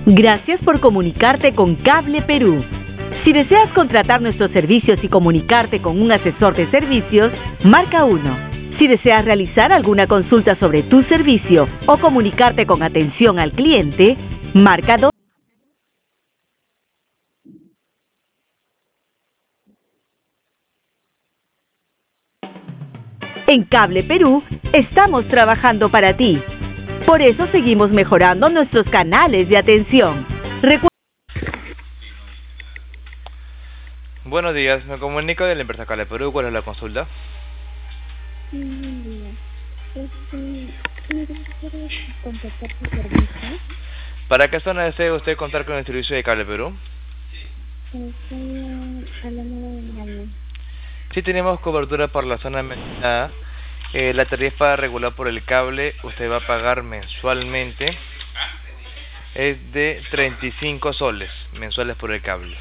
Gracias por comunicarte con Cable Perú. Si deseas contratar nuestros servicios y comunicarte con un asesor de servicios, marca 1. Si deseas realizar alguna consulta sobre tu servicio o comunicarte con atención al cliente, marca 2. En Cable Perú estamos trabajando para ti. Por eso seguimos mejorando nuestros canales de atención. Buenos días, me comunico de la empresa Cable Perú. ¿Cuál es la consulta? Buen día. Mire, ¿quiere contactar su servicio? ¿Para qué zona desea usted contar con el servicio de Cable Perú? Estoy a la nueva del año. Sí tenemos cobertura por la zona mencionada. La tarifa regular por el cable, usted va a pagar mensualmente, es de 35 soles mensuales por el cable.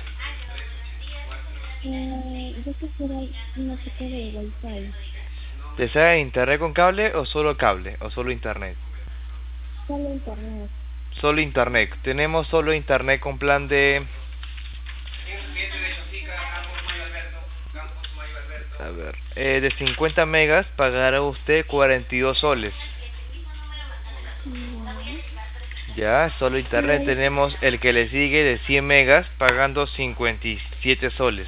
Yo quisiera una chica de Wi-Fi. ¿Desea internet con cable o solo internet? Solo internet. Solo internet. Tenemos solo internet con plan de... A ver, de 50 megas pagará usted 42 soles. Ya, solo internet. Tenemos el que le sigue de 100 megas pagando 57 soles.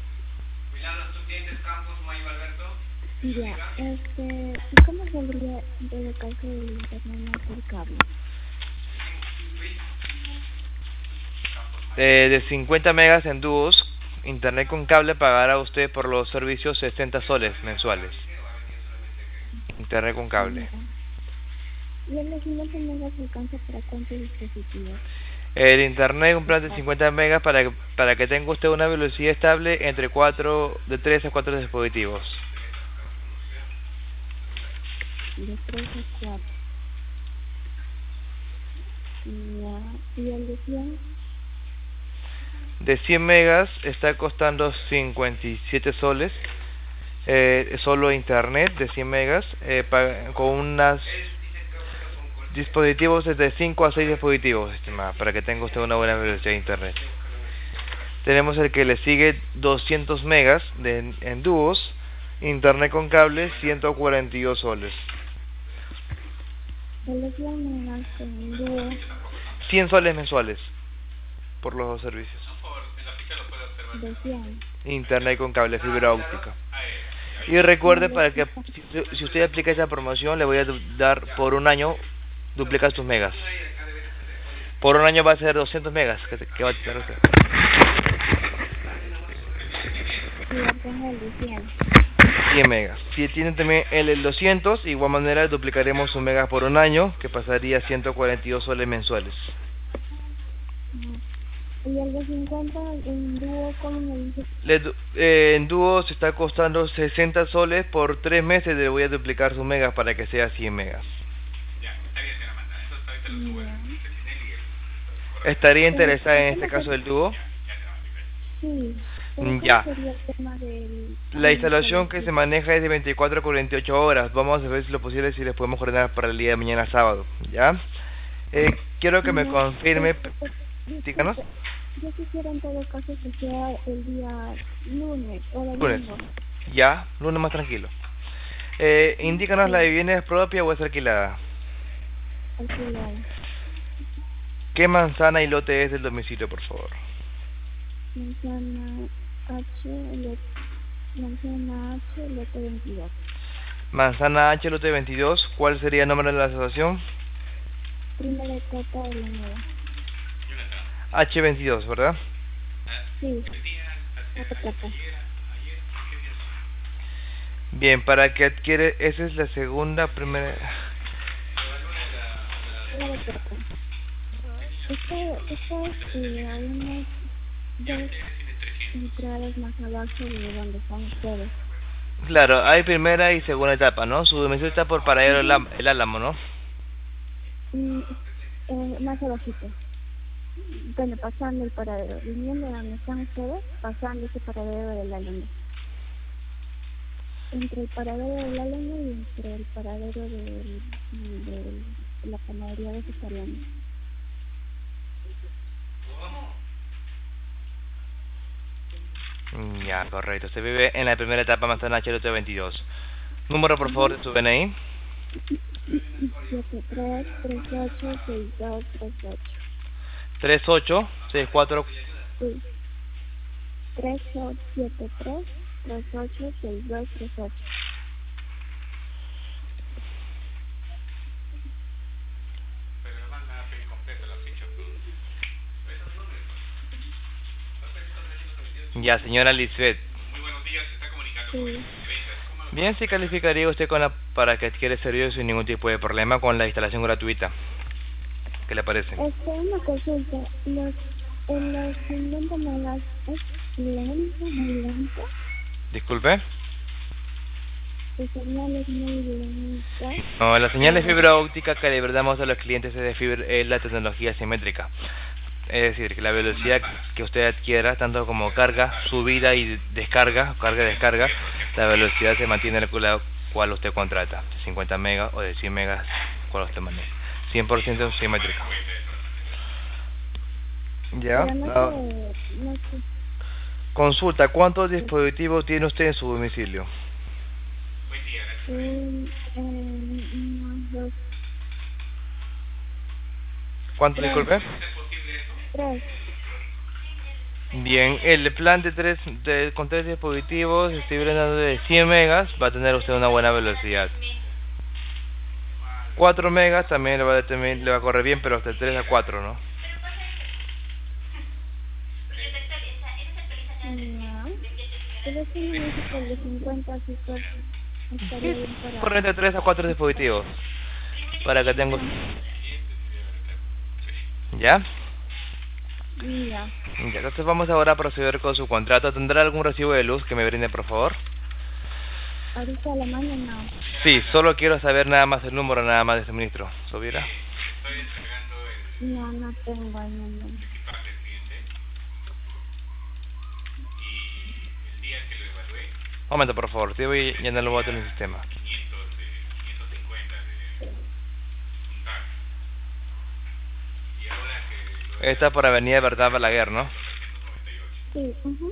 Ya, ¿cómo saldría de cálculo del internet por cable? De 50 megas en dúos, internet con cable pagará usted por los servicios 60 soles mensuales. Internet con cable. ¿Y en los 50 megas alcanza para cuántos dispositivos? El internet, un plan de 50 megas para que tenga usted una velocidad estable entre de 3 a 4 dispositivos. De 3 a 4. Ya. ¿Y el de 100? De 100 megas está costando 57 soles. Solo internet de 100 megas con unas dispositivos de 5 a 6 dispositivos, estimada, para que tenga usted una buena velocidad de internet. Tenemos el que le sigue 200 megas en dúos, internet con cable, 142 soles. El 100 megas en dúo. 100 soles mensuales por los dos servicios. De 100. Internet con cable, fibra óptica. Y recuerde, para que si usted aplica esa promoción, le voy a dar por un año, duplicar sus megas. Por un año va a ser 200 megas que va a tener usted. Sí, ya tengo el de 100. 100 megas. Si tiene también el 200, de igual manera duplicaremos sus megas por un año, que pasaría a 142 soles mensuales. ¿Y el de 50 en dúo, cómo me dice? En dúo se está costando 60 soles por 3 meses. Le voy a duplicar sus megas para que sea 100 megas. Ya, está bien, señora Amanda. Entonces ahorita lo sube. ¿Estaría interesada en este caso del dúo? Sí. Ya. Sería el tema La instalación que se maneja es de 24 a 48 horas. Vamos a ver si lo posible, si les podemos ordenar para el día de mañana sábado. ¿Ya? Quiero que me confirme. Díganos. Yo quisiera en todo caso que sea el día lunes o Lunes. domingo. Ya, lunes más tranquilo. Indícanos, ¿la vivienda es propia o es alquilada? Alquilada. ¿Qué manzana y lote es del domicilio, por favor? Manzana H, lote 22. Manzana H, lote 22. ¿Cuál sería el nombre de la asociación? Primera etapa de la nueva. H22, ¿verdad? Sí. Etapa. Bien, para que adquiere, esa es la segunda, primera. La etapa. Esta a unas 2 entradas más abajo de donde están ustedes. Claro, hay primera y segunda etapa, ¿no? Su domicilio está por Paradero el Álamo, ¿no? Más abajito. Bueno, pasando el paradero, viniendo de donde están ustedes, pasando ese paradero del Álamo. Entre el paradero del Álamo y entre el paradero de la panadería vegetariana. Ya, correcto. Usted vive en la primera etapa Manzana Chelote 22. Número, por favor, de su DNI. 73386238. 3864. Sí. 3873386238. Ya, señora Lisbeth. Sí. Bien, ¿se calificaría usted para que adquiere servicio sin ningún tipo de problema con la instalación gratuita? ¿Qué le parece? Una consulta. En los 50 megas es lento, muy lento. Disculpe. La señal es muy lenta. No, la señal de fibra óptica que le brindamos a los clientes es la tecnología simétrica. Es decir, que la velocidad que usted adquiera, tanto como carga, subida y descarga, carga y descarga, la velocidad se mantiene en la cual usted contrata, de 50 megas o de 100 megas, cual usted maneja. 100% simétrica. ¿Ya? No sé. Consulta, ¿cuántos dispositivos tiene usted en su domicilio? Dos. ¿Cuántos, disculpe? 3. Bien, el plan con 3 dispositivos, estoy brindando de 100 megas, va a tener usted una buena velocidad. 4 megas también le va a correr bien, pero hasta 3 a 4, ¿no? No. Pero si me dice que el de 50 así que estaría bien para... Corren de 3 a 4 dispositivos, para que tenga... ¿Ya? Ya. Entonces vamos ahora a proceder con su contrato. ¿Tendrá algún recibo de luz que me brinde, por favor? Ahorita a la mañana no. Sí, solo quiero saber nada más el número nada más de suministro. ¿Subiera? No tengo el número. Un momento, por favor. Te voy a llenar los votos en el sistema. Está por Avenida Verdad Balaguer, ¿no? Sí,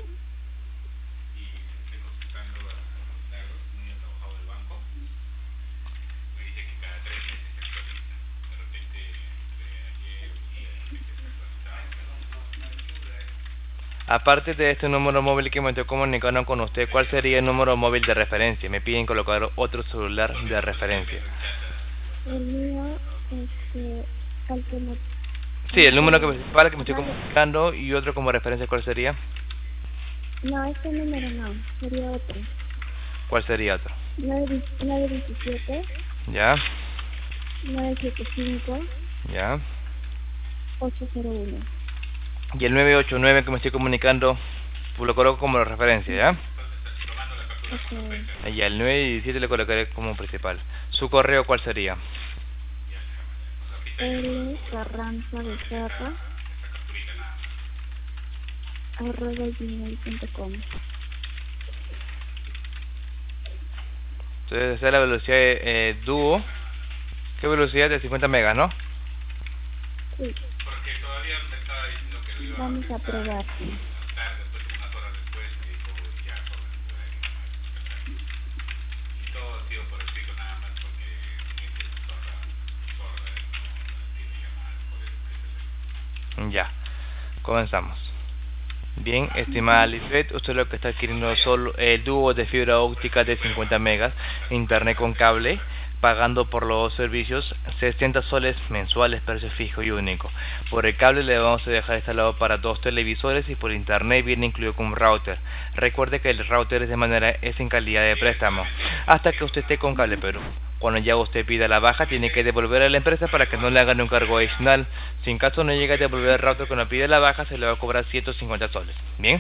Aparte de este número móvil que me estoy comunicando con usted, ¿cuál sería el número móvil de referencia? Me piden colocar otro celular de referencia. El mío, al que me... Sí, el número para que me estoy comunicando y otro como referencia, ¿cuál sería? No, este número no, sería otro. ¿Cuál sería otro? 917. ¿Ya? 975. ¿Ya? 801. Y el 989 que me estoy comunicando, pues lo coloco como referencia, ¿ya? Okay. Y al 917 le colocaré como principal. ¿Su correo cuál sería? Carranza@gmail.com. Entonces, esa es la velocidad de dúo. ¿Qué velocidad? De 50 megas, ¿no? Sí. Vamos a probar. Ya, comenzamos. Bien, estimada Lisbeth, usted lo que está adquiriendo solo el dúo de fibra óptica de 50 megas, internet con cable, pagando por los servicios 60 soles mensuales, precio fijo y único. Por el cable le vamos a dejar instalado para 2 televisores y por internet viene incluido con un router. Recuerde que el router es en calidad de préstamo, hasta que usted esté con Cable Perú. Cuando ya usted pida la baja, tiene que devolver a la empresa para que no le hagan un cargo adicional. Si en caso no llega a devolver el router cuando pide la baja, se le va a cobrar 150 soles. ¿Bien?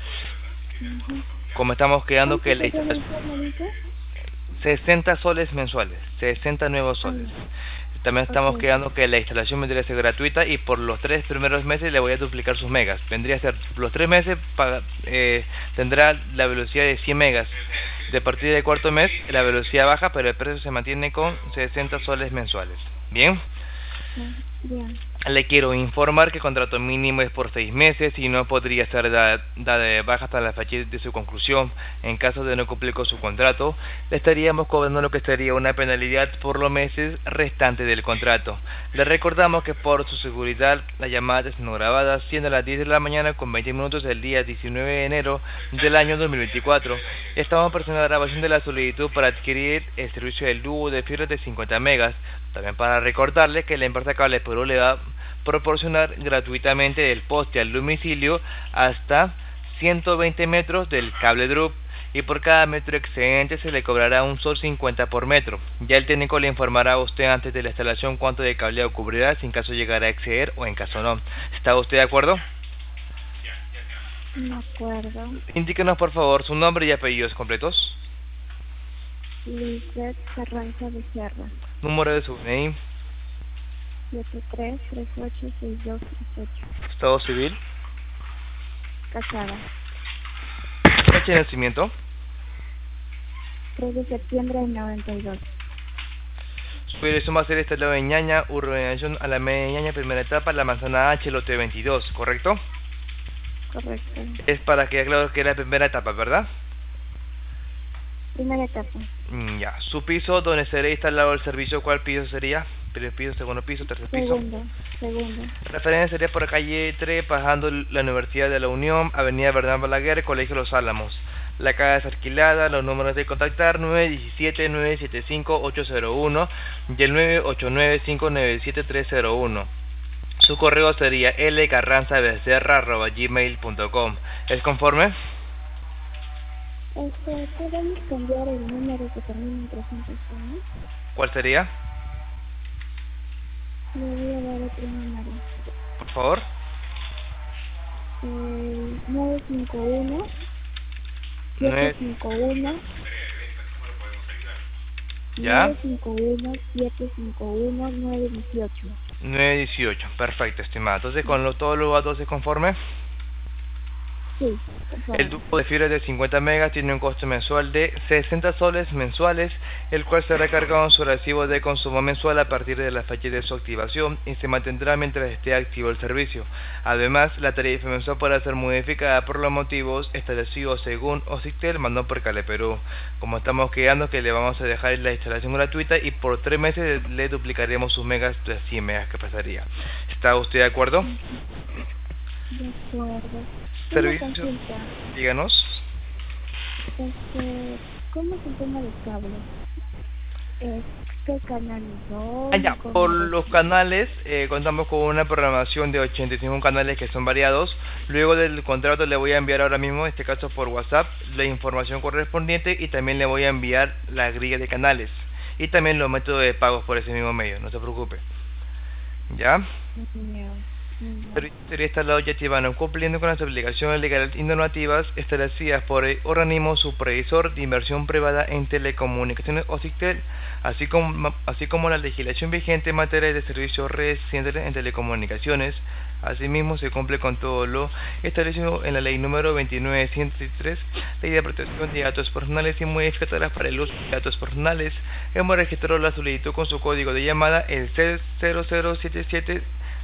Como estamos quedando que la instalación... 60 soles mensuales, 60 nuevos soles. También estamos quedando que la instalación vendría a ser gratuita y por los 3 primeros meses le voy a duplicar sus megas. Vendría a ser, los 3 meses tendrá la velocidad de 100 megas. De partir del cuarto mes la velocidad baja, pero el precio se mantiene con 60 soles mensuales. ¿Bien? Bien. Le quiero informar que el contrato mínimo es por 6 meses y no podría ser dada de baja hasta la fecha de su conclusión. En caso de no cumplir con su contrato, le estaríamos cobrando lo que sería una penalidad por los meses restantes del contrato. Le recordamos que por su seguridad la llamada es no grabada, siendo a las 10 de la mañana con 20 minutos del día 19 de enero del año 2024. Estamos presentando la grabación de la solicitud para adquirir el servicio del dúo de fibra de 50 megas. También para recordarle que la empresa Cable Perú le va a proporcionar gratuitamente el poste al domicilio hasta 120 metros del cable drop y por cada metro excedente se le cobrará un sol 50 por metro. Ya el técnico le informará a usted antes de la instalación cuánto de cableado cubrirá si en caso llegara a exceder o en caso no. ¿Está usted de acuerdo? De acuerdo. Indíquenos por favor su nombre y apellidos completos. Lisbeth Carranza Becerra. Número de su DNI. 73386238. Estado civil. Casada. Fecha de nacimiento. 3 de septiembre del 92. Su dirección va a ser Estelado de Ñaña, urbanización Alameda de Ñaña, primera etapa, la manzana H, lote 22, ¿correcto? Correcto. Es para que aclaro que es la primera etapa, ¿verdad? Primera etapa. Ya. Su piso donde será instalado el servicio, ¿cuál piso sería? Primer piso, segundo piso, tercer piso. Segundo. Referencia sería por calle 3, pasando la Universidad de la Unión, Avenida Bernal Balaguer, Colegio Los Álamos. La casa es alquilada, los números de contactar 917-975-801 y el 989-597-301. Su correo sería lcarranzabecerra@gmail.com. ¿Es conforme? ¿Podemos cambiar el número que termina en 301? ¿Cuál sería? Le voy a dar otro número. Por favor. 951 751 ¿Ya? 951 751 918. 918, perfecto, estimado. Entonces, con todos los datos, ¿es conforme? Sí, por favor. El tubo de fibra de 50 megas tiene un costo mensual de 60 soles mensuales, el cual será cargado en su recibo de consumo mensual a partir de la fecha de su activación y se mantendrá mientras esté activo el servicio. Además, la tarifa mensual podrá ser modificada por los motivos establecidos según OSICTEL mandó por Cable Perú. Como estamos quedando que le vamos a dejar la instalación gratuita y por 3 meses le duplicaremos sus megas de 100 megas que pasaría. ¿Está usted de acuerdo? De acuerdo. Servicio, díganos. ¿Cómo es el tema del cable? ¿Qué canales son? Ya, por los canales contamos con una programación de 85 canales que son variados. Luego del contrato le voy a enviar ahora mismo, en este caso por WhatsApp, la información correspondiente y también le voy a enviar la grilla de canales y también los métodos de pagos por ese mismo medio, no se preocupe. ¿Ya? Sería instalado ya activado cumpliendo con las obligaciones legales y normativas establecidas por el organismo supervisor de inversión privada en telecomunicaciones OSICTEL, así como la legislación vigente en materia de servicios recientes en telecomunicaciones. Asimismo, se cumple con todo lo establecido en la ley número 29.103, ley de protección de datos personales y modificadoras para el uso de datos personales. Hemos registrado la solicitud con su código de llamada el 0077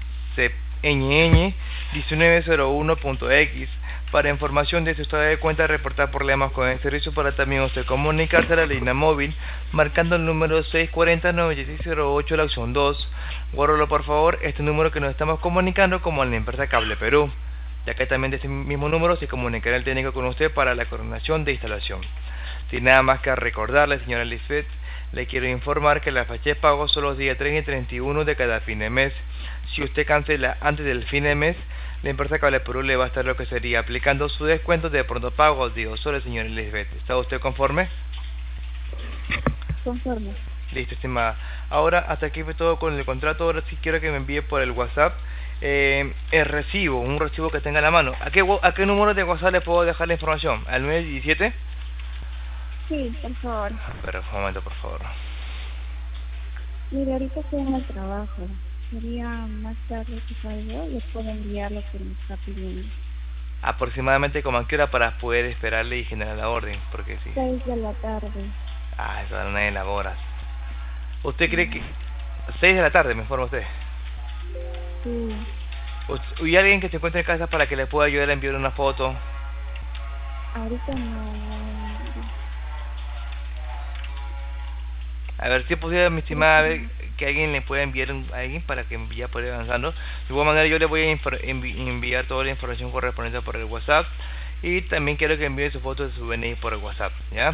1901.x. Para información de su estado de cuenta, reportar problemas con el servicio, para también usted comunicarse a la línea móvil marcando el número 640-9608, la opción 2. Guárdalo por favor, este número que nos estamos comunicando como a la empresa Cable Perú, ya que también de este mismo número se comunicará el técnico con usted para la coordinación de instalación. Sin nada más que recordarle, señora Lisbeth, le quiero informar que la fecha de pago son los días 30 y 31 de cada fin de mes. Si usted cancela antes del fin de mes, la empresa Cable Perú le va a estar lo que sería aplicando su descuento de pronto pago de 2 soles, señora Lisbeth. ¿Está usted conforme? Conforme. Listo, estimada. Ahora, hasta aquí fue todo con el contrato. Ahora sí quiero que me envíe por el WhatsApp el recibo, un recibo que tenga a la mano. ¿A qué número de WhatsApp le puedo dejar la información? ¿Al 917? Sí, por favor. Pero un momento, por favor. Mire, ahorita estoy en el trabajo. Sería más tarde que salga, les puedo enviar lo que me está pidiendo. Aproximadamente como a qué hora para poder esperarle y generar la orden, porque sí. 6 de la tarde. Ah, eso no es las horas. ¿Usted cree que 6 de la tarde, me informa usted? Sí. ¿Y alguien que se encuentre en casa para que le pueda ayudar a enviar una foto? Ahorita no. A ver, si es posible, mi estimada, a ver, que alguien le pueda enviar a alguien para que ya pueda ir avanzando. De igual manera, yo le voy a enviar toda la información correspondiente por el WhatsApp. Y también quiero que envíe su foto de su DNI por el WhatsApp, ¿ya?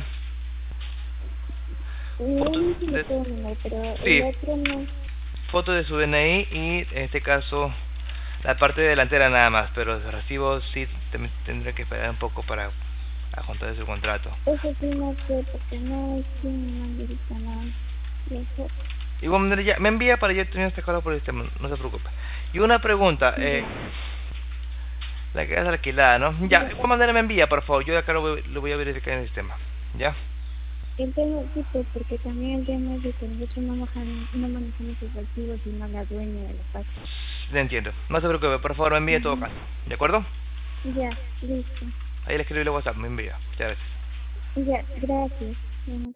Sí, foto de su DNI y en este caso la parte delantera nada más, pero el recibo sí tendré que esperar un poco para adjuntar su contrato. Eso sí no sé, porque no es que me han nada. Igual manera ya me envía para yo tener esta cosa por el sistema, no se preocupe. Y una pregunta, la que es alquilada, ¿no? Ya, de igual manera me envía, por favor, yo de acá lo voy a verificar en el sistema, ¿ya? El tema, sí, pues, porque también el tema es de que nosotros no manejamos efectivos, sino la dueña de la casa. Le entiendo, no se preocupe, por favor me envíe en todo caso, ¿de acuerdo? Ya, listo. Ahí le escribí el WhatsApp, me envía, muchas gracias. Ya, gracias. Bueno.